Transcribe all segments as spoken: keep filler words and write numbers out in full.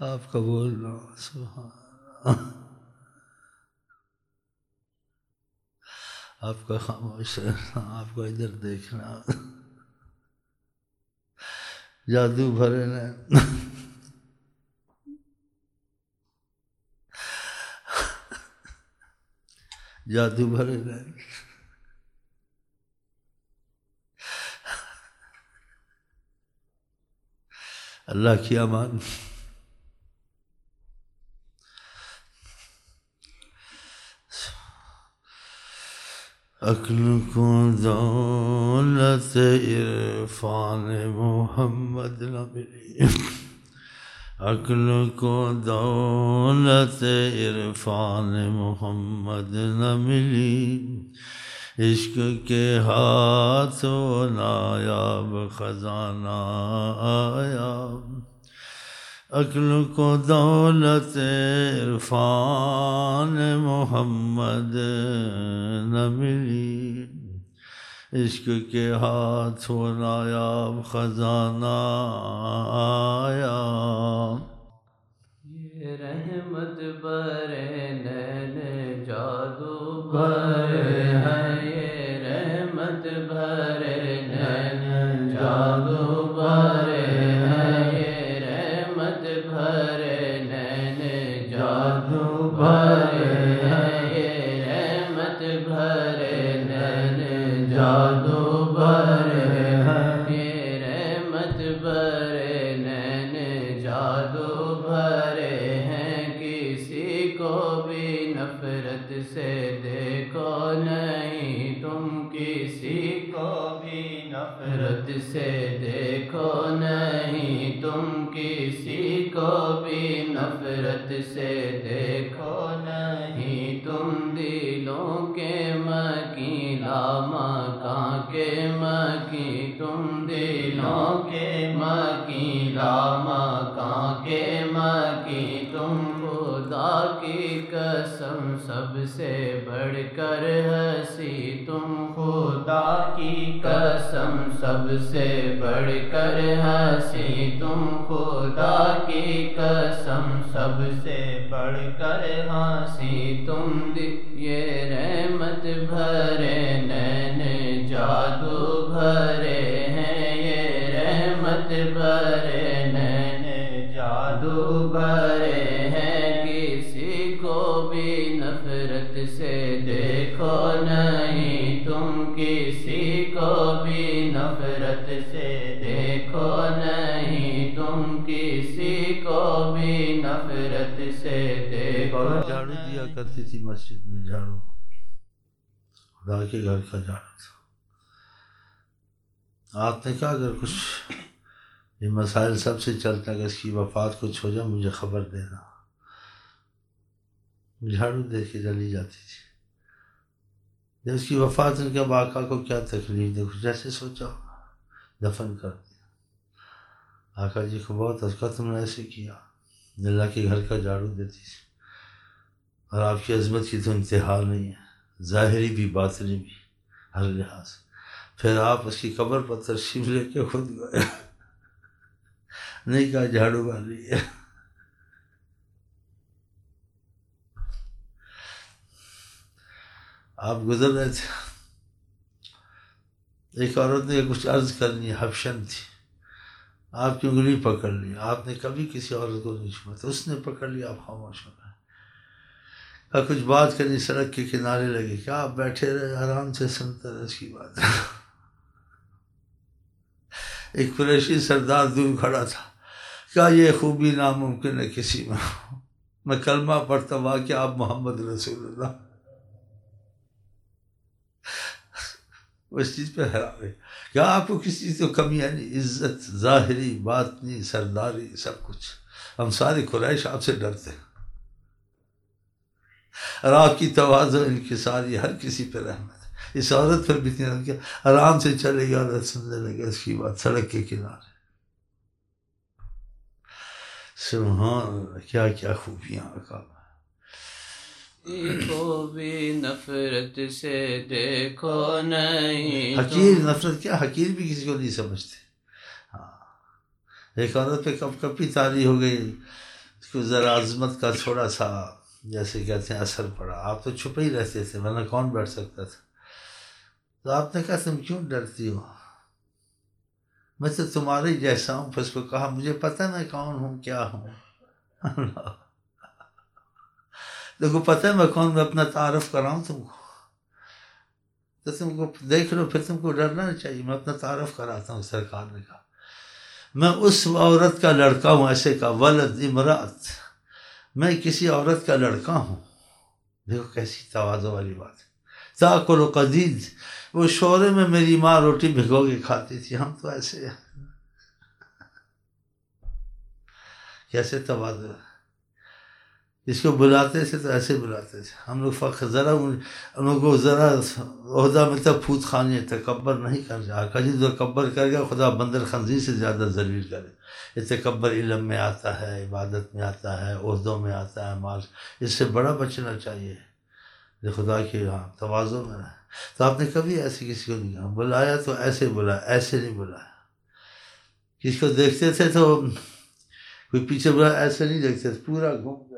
آپ کا بولنا سبحان اللہ، آپ کا خاموش رہنا، آپ کو ادھر دیکھنا، جادو بھرے نین، جادو بھرے نین، اللہ کی امان۔ عقل کو دولت عرفان محمد نہ ملی، عقل کو دولت عرفان محمد نہ ملی، عشق کے ہاتھوں نایاب خزانہ آیا، عقل کو دولت عرفان محمد نہ ملی، عشق کے ہاتھوں نایاب خزانہ آیا، یہ رحمت برے نین جادو بھرے ہیں، یہ رحمت بھرے نین جادو بھرے ہیں، یہ رحمت بھرے نین جادو بھرے ہیں، یہ رحمت بھرے نین جادو بھرے ہیں، یہ رحمت بھرے نین جادو بھرے ہیں، کسی کو بھی نفرت سے دیکھو نہیں تم، کسی کو بھی نفرت سے دیکھو نہیں تم، کسی کو بھی نفرت سے دیکھو نہیں تم، دلوں کے مکیں لامکاں کے مکیں تم، دلوں کے مکیں لامکاں کے مکیں تم، خدا کی قسم سب سے بڑھ کر ہنسی تم، خدا کی قسم سب سے بڑھ کر ہنسی تم، خدا کی قسم سب سے بڑھ کر ہنسی تم، یہ رحمت بھرے نین جادو بھرے ہیں، یہ رحمت بھرے نین جادو بھرے ہیں، کسی کو بھی نفرت سے دیکھو نہیں تم، کسی کو بھی نفرت سے دیکھو نہیں تم، کسی کو بھی نفرت سے دیکھو نہیں۔ جھاڑو دیا کرتی تھی مسجد میں، جھاڑو خدا کے گھر کا جھاڑو تھا۔ آپ نے کہا اگر کچھ یہ مسائل سب سے چلتا ہے، اگر اس کی وفات کچھ ہو جائے مجھے خبر دینا۔ جھاڑو دے کے چلی جاتی تھی۔ جب اس کی وفات ہوئی کہ اب آقا کو کیا تکلیف دے، جیسے سوچا دفن کر دیا۔ آقا جی کو بہت ازکا تم نے ایسے کیا، اللہ کے گھر کا جھاڑو دیتی تھی، اور آپ کی عظمت کی تو انتہا نہیں ہے، ظاہری بھی باطنی بھی ہر لحاظ۔ پھر آپ اس کی قبر پر تشریف لے کے خود گئے، نہیں کہا جھاڑو والی ہے۔ آپ گزر رہے تھے، ایک عورت نے کچھ عرض کرنی، حبشن تھی، آپ کی انگلی پکڑ لی، آپ نے کبھی کسی عورت کو نہیں چھوا تھا، اس نے پکڑ لی، آپ خاموش ہو گئے۔ کہا کچھ بات کرنی، سڑک کے کنارے لگے، کیا آپ بیٹھے رہے آرام سے سنتے رہے اس کی بات۔ ایک قریشی سردار دور کھڑا تھا، کیا یہ خوبی ناممکن ہے کسی میں؟ میں کلمہ پڑھتا ہوا کہ آپ محمد رسول اللہ، اس چیز پہ حیران ہے، کیا آپ کو کسی چیز تو کمی ہے نہیں، عزت ظاہری باطنی سرداری سب کچھ، ہم سارے قریش آپ سے ڈرتے ہیں، اور آپ کی تواضع انکساری ہر کسی پہ رحمت ہے۔ اس عورت پر بھی اتنی رحمت کیا، آرام سے چلے گیا اور سننے لگے اس کی بات سڑک کے کنارے۔ سبحان اللہ، کیا کیا خوبیاں آقا میں۔ کو بھی نفرت سے دیکھو نہیں، حقیر نفرت کیا، حقیر بھی کسی کو نہیں سمجھتے۔ ہاں ایک عورت پہ کپ کپی تاری ہو گئی، اس کو ذرا عظمت کا تھوڑا سا جیسے کہتے ہیں اثر پڑا. آپ تو چھپے ہی رہتے تھے ورنہ کون بیٹھ سکتا تھا. تو آپ نے کہا تم کیوں ڈرتی ہو, میں تو تمہارے جیسا ہوں. پھر اس کو کہا مجھے پتہ میں کون ہوں کیا ہوں. دیکھو پتہ ہے میں کون, میں اپنا تعارف کراؤں تم کو, تو تم کو دیکھ لو پھر تم کو ڈرنا نہیں چاہیے. میں اپنا تعارف کراتا ہوں. سرکار نے کہا میں اس عورت کا لڑکا ہوں, ایسے کا ولد امرأت, میں کسی عورت کا لڑکا ہوں. دیکھو کیسی تواضع والی بات ہے. تاکل و قدید, وہ شورے میں میری ماں روٹی بھگو کے کھاتی تھی, ہم تو ایسے کیسے تواضع. اس کو بلاتے تھے تو ایسے بلاتے تھے. ہم لوگ فخر ذرا ان لوگوں کو ذرا عہدہ ملتا پھوت خانی, تکبر نہیں کر جا. آقا جی تکبر کر گیا خدا بندر خنزیر سے زیادہ ذلیل کرے. یہ تکبر علم میں آتا ہے, عبادت میں آتا ہے, عہدوں میں آتا ہے, مال, اس سے بڑا بچنا چاہیے. خدا کی ہاں تواضع میں رہے. تو آپ نے کبھی ایسے کسی کو نہیں کہا, بلایا تو ایسے بلایا, ایسے نہیں بلایا. کسی کو دیکھتے تھے تو کوئی پیچھے بلایا, ایسے نہیں دیکھتے تھے, پورا گھوم گیا.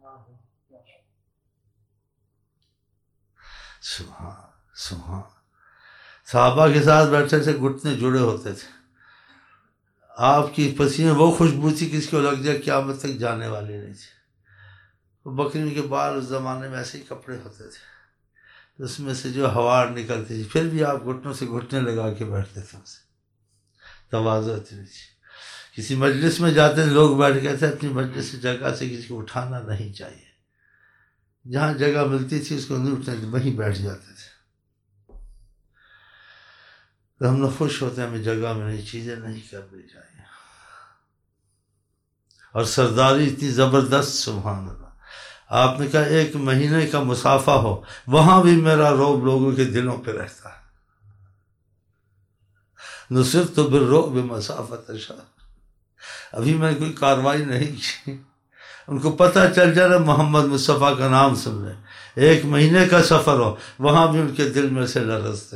سبحان سبحان. صحابہ کے ساتھ بیٹھے تھے, گھٹنے جڑے ہوتے تھے. آپ کی پسینے وہ خوشبو تھی کسی کو لگ جائے قیامت تک جانے والی نہیں تھی. بکری کے بال اس زمانے میں ایسے ہی کپڑے ہوتے تھے, اس میں سے جو ہوا نکلتی تھی, پھر بھی آپ گھٹنوں سے گھٹنے لگا کے بیٹھتے تھے. اسے تواضع اتنی تھی. کسی مجلس میں جاتے تھے, لوگ بیٹھ گئے تھے, اپنی مجلس جگہ سے کسی کو اٹھانا نہیں چاہیے. جہاں جگہ ملتی تھی اس کو نہیں اٹھنے, وہیں بیٹھ جاتے تھے. تو ہم لوگ خوش ہوتے ہیں ہمیں جگہ میں نئی چیزیں نہیں کرنی چاہیے. اور سرداری اتنی زبردست, سبحان اللہ. آپ نے کہا ایک مہینے کا مسافہ ہو, وہاں بھی میرا روب لوگوں کے دلوں پہ رہتا ہے. نصرت تو بالرعب مسافت شاہ. ابھی میں نے کوئی کاروائی نہیں کی, ان کو پتہ چل جا رہا محمد مصطفیٰ کا نام سن لیں. ایک مہینے کا سفر ہو, وہاں بھی ان کے دل میں سے لرزتے.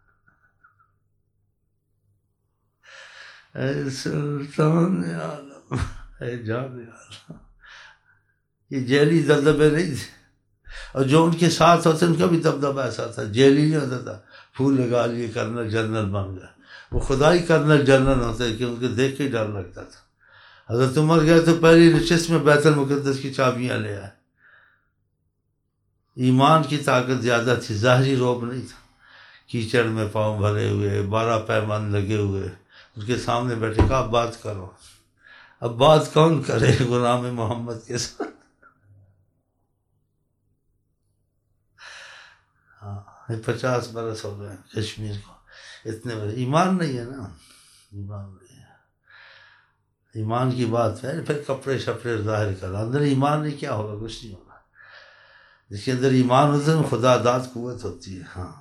اے سلطان عالم, اے جان عالم. یہ جیلی دبدبے نہیں تھے, اور جو ان کے ساتھ ہوتے ان کا بھی دبدبہ ایسا تھا. جیلی نہیں ہوتا تھا پھول لگا لیے کرنل جنرل بن گیا. وہ خدا ہی کرنل جنرل ہوتے کہ ان کو دیکھ کے ڈر لگتا تھا. حضرت عمر گئے تو پہلی نشست میں بیت المقدس کی چابیاں لے آئے. ایمان کی طاقت زیادہ تھی, ظاہری روب نہیں تھا. کیچڑ میں پاؤں بھرے ہوئے, بارہ پیمان لگے ہوئے, ان کے سامنے بیٹھے, کہا اب بات کرو. اب بات کون کرے غلام محمد کے ساتھ. ہاں پچاس برس ہو گئے کشمیر کو, اتنے برس. ایمان نہیں ہے نا, ایمان نہیں ہے. ایمان کی بات ہے, پھر کپڑے شپڑے ظاہر کر, اندر ایمان نہیں, کیا ہوگا, کچھ نہیں ہوگا. جس کے اندر ایمان ہوتا ہے خدا داد قوت ہوتی ہے. ہاں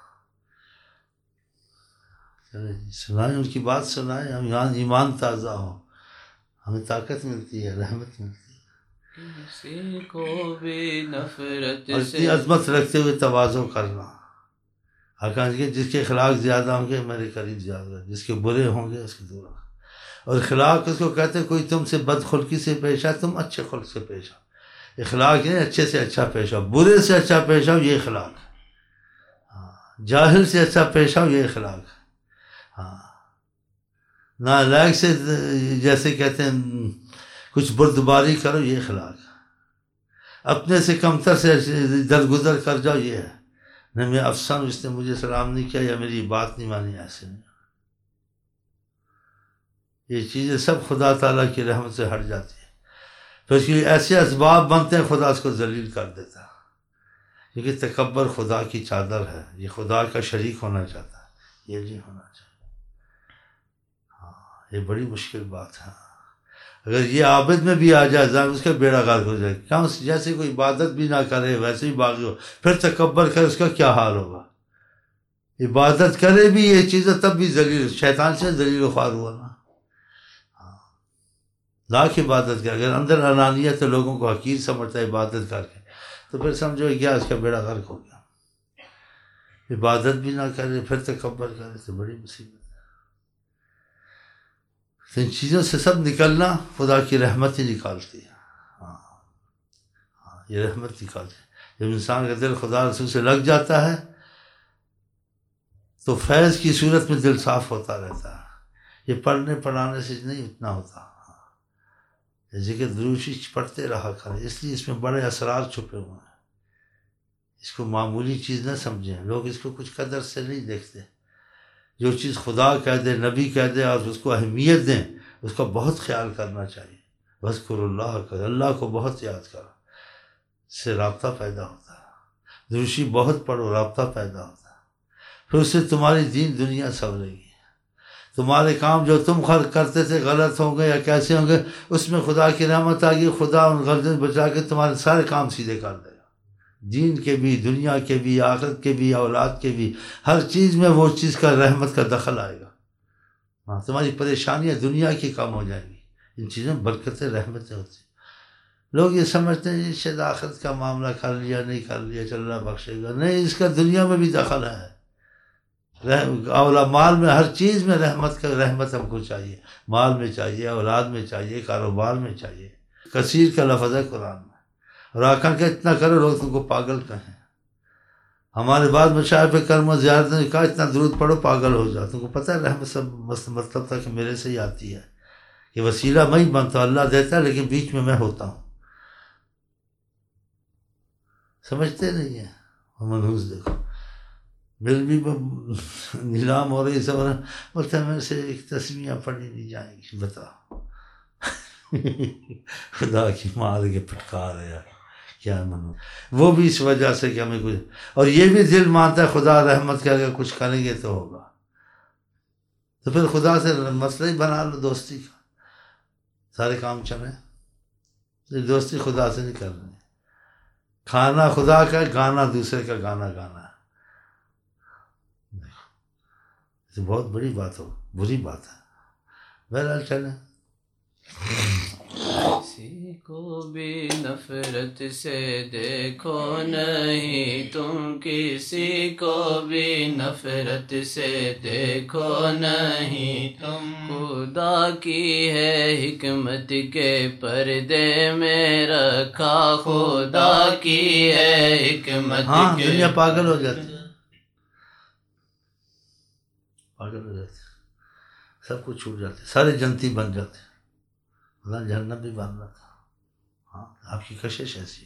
سنائیں, ان کی بات سنائیں, ہم یہاں ایمان تازہ ہو, ہمیں طاقت ملتی ہے, رحمت ملتی ہے. کسی کو بھی نفرت اور سے اتنی عظمت رکھتے ہوئے تواضع کرنا. آقا کہ جس کے اخلاق زیادہ ہوں گے میرے قریب زیادہ, جس کے برے ہوں گے اس کے دور. اور اخلاق اس کو کہتے ہیں کوئی تم سے بدخلقی سے پیش آئے, تم اچھے خلق سے پیش آؤ. اخلاق ہے اچھے سے اچھا پیش آؤ, برے سے اچھا پیش آؤ, یہ اخلاق ہے. ہاں جاہل سے اچھا پیش آؤ, یہ اخلاق ہے. ہاں نالائق سے جیسے کہتے ہیں کچھ بردباری کرو, یہ اخلاق ہے. اپنے سے کمتر سے درگزر کر جاؤ, یہ ہے. نہیں میں افسر, اس نے مجھے سلام نہیں کیا یا میری بات نہیں مانی, ایسے نہیں. یہ چیزیں سب خدا تعالیٰ کی رحمت سے ہٹ جاتی ہیں. تو اس لیے ایسے اسباب بنتے ہیں خدا اس کو ذلیل کر دیتا ہے. کیونکہ تکبر خدا کی چادر ہے, یہ خدا کا شریک ہونا چاہتا ہے, یہ نہیں ہونا چاہیے. ہاں یہ بڑی مشکل بات ہے. اگر یہ عابد میں بھی آ جائے اس کا بیڑا غرق ہو جائے. کیوں, جیسے کوئی عبادت بھی نہ کرے ویسے ہی باغی ہو, پھر تکبر کرے, اس کا کیا حال ہوگا. عبادت کرے بھی یہ چیزیں تب بھی ذلیل, شیطان سے ذلیل و خوار ہوا نا. لاکھ عبادت کر, اگر اندر انانیت لوگوں کو حقیر سمجھتا ہے عبادت کر کے, تو پھر سمجھو کیا اس کا بیڑا غرق ہو گیا. عبادت بھی نہ کرے پھر تکبر کرے تو بڑی مصیبت ہے. ان چیزوں سے سب نکلنا خدا کی رحمت ہی نکالتی ہے. یہ رحمت نکالتے ہیں۔ جب انسان کا دل خدا رسول سے لگ جاتا ہے تو فیض کی صورت میں دل صاف ہوتا رہتا ہے۔ یہ پڑھنے پڑھانے سے نہیں اتنا ہوتا، ذکر دروشی پڑھتے رہا کریں، اس لیے اس میں بڑے اسرار چھپے ہوئے ہیں۔ اس کو معمولی چیز نہ سمجھیں، لوگ اس کو کچھ قدر سے نہیں دیکھتے۔ جو چیز خدا کہہ دے، نبی کہہ دے اور اس کو اہمیت دیں، اس کا بہت خیال کرنا چاہیے۔ وَاذْكُرُوا اللَّهَ کر، اللہ کو بہت یاد کرو، اس سے رابطہ پیدا ہوتا ہے۔ دروشی بہت پڑھو، رابطہ پیدا ہوتا ہے، پھر اس سے تمہاری دین دنیا سنورے گی۔ تمہارے کام جو تم خلق کرتے تھے غلط ہوں گے یا کیسے ہوں گے، اس میں خدا کی رحمت آ گئی، خدا ان غلطیوں سے بچا کے تمہارے سارے کام سیدھے کر دے گا، دین کے بھی، دنیا کے بھی، آخرت کے بھی، اولاد کے بھی، ہر چیز میں وہ چیز کا رحمت کا دخل آئے گا۔ ہاں، تمہاری پریشانیاں دنیا کی کم ہو جائیں گی، ان چیزوں میں برکتیں رحمتیں ہوتی ہیں۔ لوگ یہ سمجھتے ہیں شاید آخرت کا معاملہ کر لیا نہیں کر لیا چل رہا بخشے گا، نہیں، اس کا دنیا میں بھی دخل ہے۔ اولا مال میں، ہر چیز میں رحمت کا رحمت ہم کو چاہیے، مال میں چاہیے، اولاد میں چاہیے، کاروبار میں چاہیے۔ کثیر کا لفظ ہے قرآن میں، اور آقا کہ اتنا کرو لوگ تم کو پاگل کہیں۔ ہمارے بعد مشاہد پہ کرم و زیارت نے کہا اتنا درود پڑھو پاگل ہو جاؤ۔ تم کو پتہ ہے رحمت سب مطلب تھا کہ میرے سے ہی آتی ہے، کہ وسیلہ میں ہی بنتا ہوں، اللہ دیتا ہے لیکن بیچ میں میں ہوتا ہوں۔ سمجھتے نہیں ہیں منحوس۔ دیکھو بل بھی نیلام ہو رہی، سب بولتا ہے میرے سے ایک تسمیہ پڑھی نہیں جائیں گی، بتا خدا کی مار کے پھٹکار ہے یار، کیا منو۔ وہ بھی اس وجہ سے کہ ہمیں کچھ، اور یہ بھی دل مانتا ہے خدا رحمت کر کے کچھ کریں گے تو ہوگا، تو پھر خدا سے مسئلہ ہی بنا لو دوستی کا، سارے کام چلیں۔ دوستی خدا سے نہیں کرنی، کھانا خدا کا، گانا دوسرے کا گانا گانا ہے، تو بہت بڑی بات ہو، بری بات ہے۔ بہرحال چلیں۔ کسی کو بھی نفرت سے دیکھو نہیں، تم کسی کو بھی نفرت سے دیکھو نہیں، تم خدا کی ہے حکمت کے پردے میں رکھا، خدا کی ہے حکمت ہاں، کے۔ دنیا پاگل ہو جاتی ہے، پاگل ہو جاتے، سب کچھ چھوٹ جاتے، سارے جنتی بن جاتے۔ اللہ جہنم بھی بن رہا تھا۔ ہاں، آپ کی کشش ایسی ہے،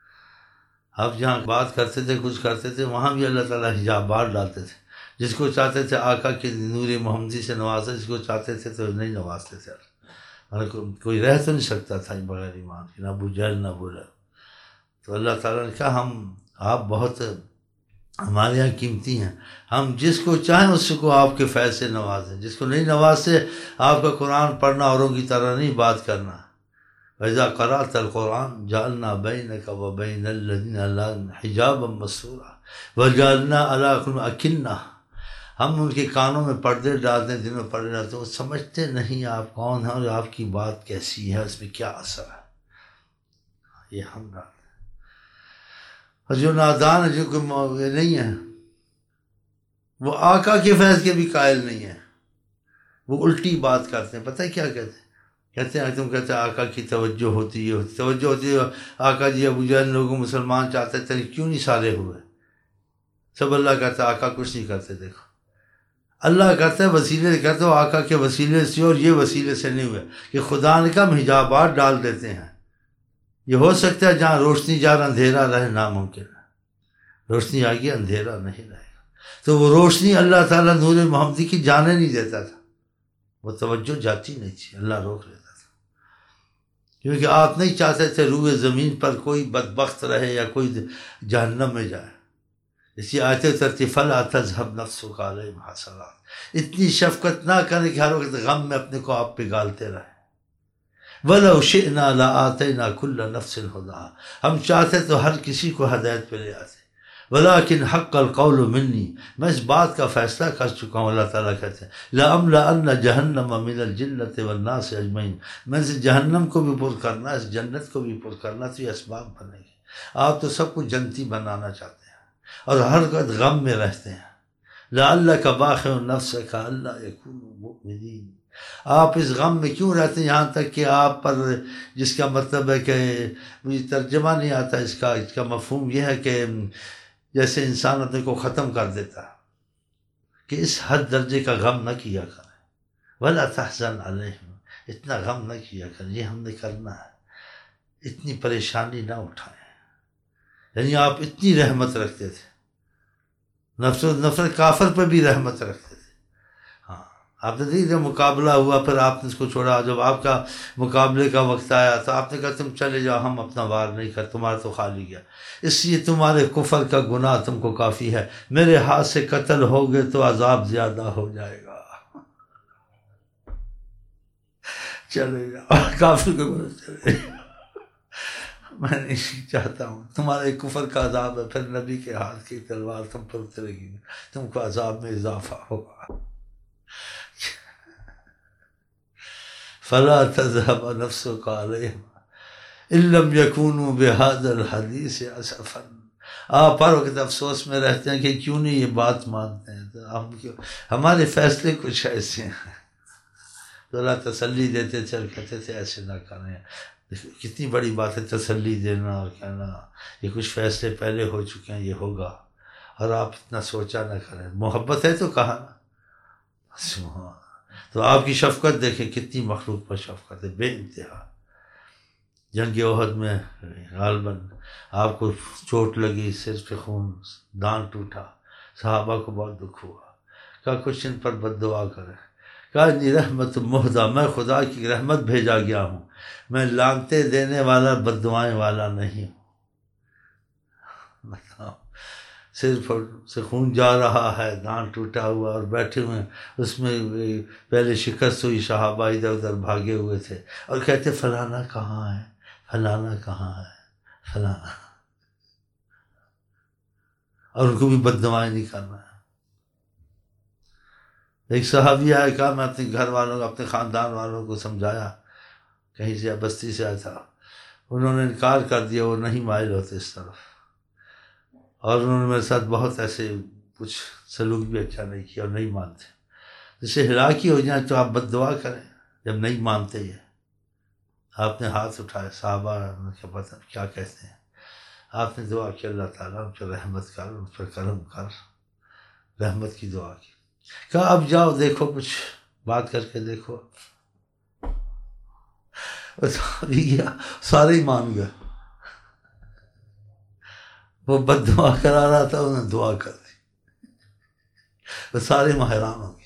آپ جہاں بات کرتے تھے کچھ کرتے تھے وہاں بھی اللہ تعالیٰ حجابات ڈالتے تھے، جس کو چاہتے تھے آقا کی نور محمدی سے نوازتے، جس کو چاہتے تھے تو نہیں نوازتے تھے۔ کوئی رہ تو نہیں سکتا تھا بغیر ایمان کے، نہ ابو جہل نہ ابو لہب۔ تو اللہ تعالیٰ نے کہا ہم آپ بہت ہمارے یہاں قیمتی ہیں، ہم جس کو چاہیں اس کو آپ کے فیض سے نوازیں، جس کو نہیں نوازتے آپ کا قرآن پڑھنا اوروں کی طرح نہیں بات کرنا۔ وَإِذَا قَرَأْتَ الْقُرْآنَ جَعَلْنَا بَيْنَكَ وَبَيْنَ الَّذِينَ لَا حِجَابًا مَّسْتُورًا وَجَعَلْنَا عَلَىٰ قُلُوبِهِمْ أَكِنَّةً، ہم ان کے کانوں میں پردے ڈالتے ہیں، دل میں پردے ڈالتے ہیں، وہ سمجھتے نہیں آپ کون ہیں اور آپ کی بات کیسی ہے، اس میں کیا اثر ہے، یہ ہم ڈالتے ہیں۔ اور جو نادان ہے، جو کوئی نہیں ہے، وہ آقا کے فیض کے بھی قائل نہیں ہے، وہ الٹی بات کرتے ہیں۔ پتہ ہے کیا کہتے ہیں؟ کہتے ہیں تم کہتے ہیں آقا کی توجہ ہوتی ہے، توجہ ہوتی ہے، آقا جی ابو جہل لوگوں مسلمان چاہتے تھے کیوں نہیں سارے ہوئے؟ سب اللہ کہتا ہے، آقا کچھ نہیں کرتے۔ دیکھو اللہ کہتا ہے وسیلے سے کرتے ہو، آقا کے وسیلے سے، اور یہ وسیلے سے نہیں ہوئے کہ خدا نے کم حجابات ڈال دیتے ہیں۔ یہ ہو سکتا ہے جہاں روشنی جا رہا اندھیرا رہے، ناممکن ہے، روشنی آ گئی اندھیرا نہیں رہے گا، تو وہ روشنی اللہ تعالیٰ نور محمدی کی جانے نہیں دیتا تھا، وہ توجہ جاتی نہیں تھی، اللہ روک لیتا تھا، کیونکہ آپ نہیں چاہتے تھے روئے زمین پر کوئی بدبخت رہے یا کوئی جہنم میں جائے۔ اسی آیت ترتیب فَلَا تَذْهَبْ نَفْسُكَ عَلَيْهِمْ حَسَرَاتٍ، اتنی شفقت نہ کریں کہ ہر وقت غم میں اپنے کو آپ پگالتے رہیں۔ وَلَوْ شِئْنَا لَآتَيْنَا كُلَّ نَفْسٍ هُدَاهَا، ہم چاہتے تو ہر کسی کو ہدایت پہ لے آتے، وَلَٰكِنْ حَقَّ الْقَوْلُ مِنِّي، میں اس بات کا فیصلہ کر چکا ہوں، اللہ تعالیٰ کہتے ہیں لَأَمْلَأَنَّ جَهَنَّمَ مِنَ الْجِنَّةِ وَالنَّاسِ أَجْمَعِينَ، میں سے جہنم کو بھی پر کرنا، اس جنت کو بھی پر کرنا، تو یہ اسباب بنے گی۔ آپ تو سب کو جنتی بنانا چاہتے ہیں اور ہر وقت غم میں رہتے ہیں۔ لَعَلَّكَ بَاخِعٌ نَفْسَكَ أَلَّا يَكُونُوا مُؤْمِنِينَ، آپ اس غم میں کیوں رہتے ہیں یہاں تک کہ آپ پر، جس کا مطلب ہے کہ مجھے ترجمہ نہیں آتا اس کا اس کا مفہوم یہ ہے کہ جیسے انسان اپنے کو ختم کر دیتا کہ اس حد درجے کا غم نہ کیا کریں، ولا تحزن علیہم، اتنا غم نہ کیا کریں، یہ ہم نے کرنا ہے، اتنی پریشانی نہ اٹھائیں۔ یعنی آپ اتنی رحمت رکھتے تھے، نفرت نفرت کافر پہ بھی رحمت رکھتے تھے۔ ہاں آپ نے دیکھ جب مقابلہ ہوا پھر آپ نے اس کو چھوڑا، جب آپ کا مقابلے کا وقت آیا تو آپ نے کہا تم چلے جاؤ، ہم اپنا وار نہیں کر، تمہارا تو خالی گیا، اس لیے تمہارے کفر کا گناہ تم کو کافی ہے، میرے ہاتھ سے قتل ہوگے تو عذاب زیادہ ہو جائے گا، چلے جاؤ کافر کو بولو چلے جاؤ، میں نہیں چاہتا ہوں، تمہارے کفر کا عذاب ہے، پھر نبی کے ہاتھ کی تلوار تم پر اترے گی، تم کو عذاب میں اضافہ ہوگا۔ فلا تذهب نفسك عليهم ان لم يكونوا بهذا الحديث اسفا، آپ ہر وقت افسوس میں رہتے ہیں کہ کیوں نہیں یہ بات مانتے ہیں، تو ہم کیوں، ہمارے فیصلے کچھ ایسے ہیں، تو اللہ تسلی دیتے تھے اور کہتے تھے ایسے نہ کریں۔ کتنی بڑی بات ہے تسلی دینا اور کہنا یہ کچھ فیصلے پہلے ہو چکے ہیں، یہ ہوگا، اور آپ اتنا سوچا نہ کریں، محبت ہے تو کہا نا۔ تو آپ کی شفقت دیکھیں، کتنی مخلوق پر شفقت ہے، بے انتہا۔ جنگ احد میں غالباً آپ کو چوٹ لگی، سر پہ خون، دان ٹوٹا، صحابہ کو بہت دکھ ہوا، کہا کچھ ان پر بد دعا کریں، کہا انی رحمت مہدہ، میں خدا کی رحمت بھیجا گیا ہوں، میں لانتے دینے والا بد دعائیں والا نہیں ہوں۔ بتاؤ، سر سے خون جا رہا ہے، دان ٹوٹا ہوا، اور بیٹھے ہوئے اس میں پہلے شکست ہوئی، صحابہ ادھر ادھر بھاگے ہوئے تھے، اور کہتے فلانا کہاں ہے، فلانا کہاں ہے، فلانا، اور ان کو بھی بد دعائیں نہیں کرنا ہے۔ ایک صحابی آیا، کہا میں اپنے گھر والوں کو، اپنے خاندان والوں کو سمجھایا، کہیں سے بستی سے آیا تھا، انہوں نے انکار کر دیا، وہ نہیں مائل ہوتے اس طرف، اور انہوں نے میرے ساتھ بہت ایسے کچھ سلوک بھی اچھا نہیں کیا اور نہیں مانتے، جسے ہلاکی ہو جائیں تو آپ بد دعا کریں جب نہیں مانتے۔ یہ آپ نے ہاتھ اٹھائے، صحابہ نے کیا پتہ کیا کہتے ہیں، آپ نے دعا کی اللہ تعالیٰ ان پر رحمت کر، ان پر کرم کر، رحمت کی دعا کی، کہا اب جاؤ دیکھو کچھ بات کر کے دیکھو، ابھی گیا، سارے ہی مان گئے، وہ بد دعا کرا رہا تھا، انہیں دعا کر دی، وہ سارے حیران ہو گئے۔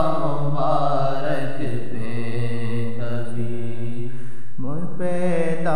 پیدا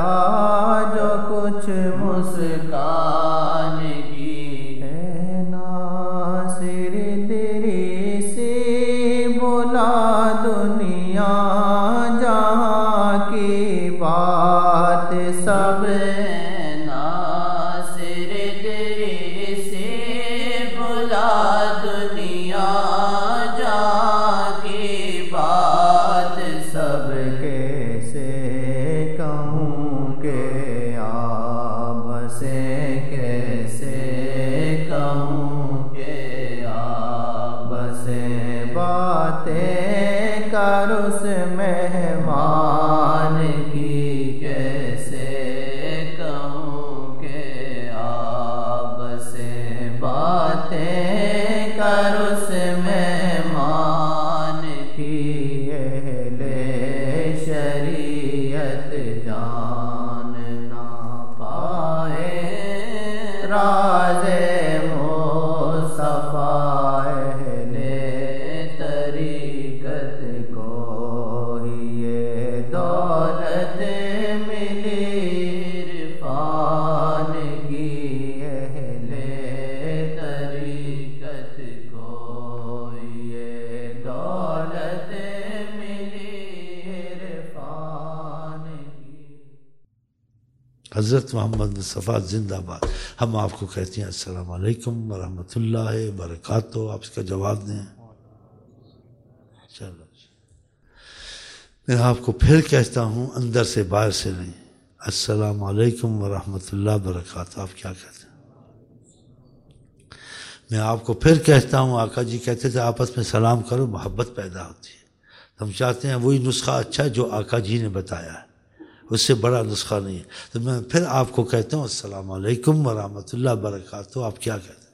راز مصطفیٰ اہل طریقت کو ہی یہ دولت ملی عرفان کی، اہل طریقت کو یہ دولت ملی عرفان کی۔ حضرت محمد مصطفیٰ زندہ باد۔ ہم آپ کو کہتے ہیں السلام علیکم ورحمۃ اللہ وبرکاتہ، آپ اس کا جواب دیں۔ چلو میں آپ کو پھر کہتا ہوں، اندر سے باہر سے نہیں، السلام علیکم ورحمۃ اللہ وبرکاتہ، آپ کیا کہتے ہیں؟ میں آپ کو پھر کہتا ہوں، آقا جی کہتے تھے آپس میں سلام کرو محبت پیدا ہوتی ہے، ہم چاہتے ہیں وہی نسخہ اچھا ہے جو آقا جی نے بتایا ہے، اس سے بڑا نسخہ نہیں ہے۔ تو میں پھر آپ کو کہتا ہوں السلام علیکم ورحمۃ اللہ وبرکاتہ، آپ کیا کہتے ہیں؟